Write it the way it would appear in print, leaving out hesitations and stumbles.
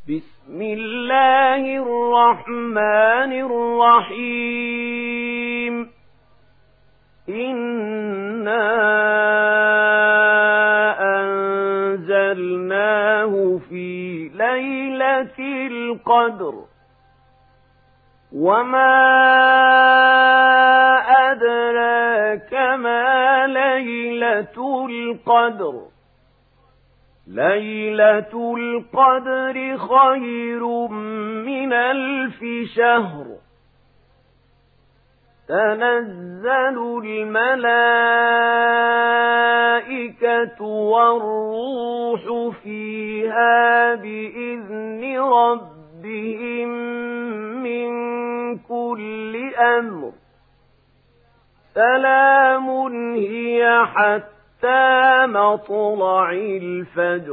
بسم الله الرحمن الرحيم إنا أنزلناه في ليلة القدر وما أدراك ما ليلة القدر ليلة القدر خير من 1000 شهر تنزل الملائكة والروح فيها بإذن ربهم من كل أمر سلام هي حتى مطلع الفجر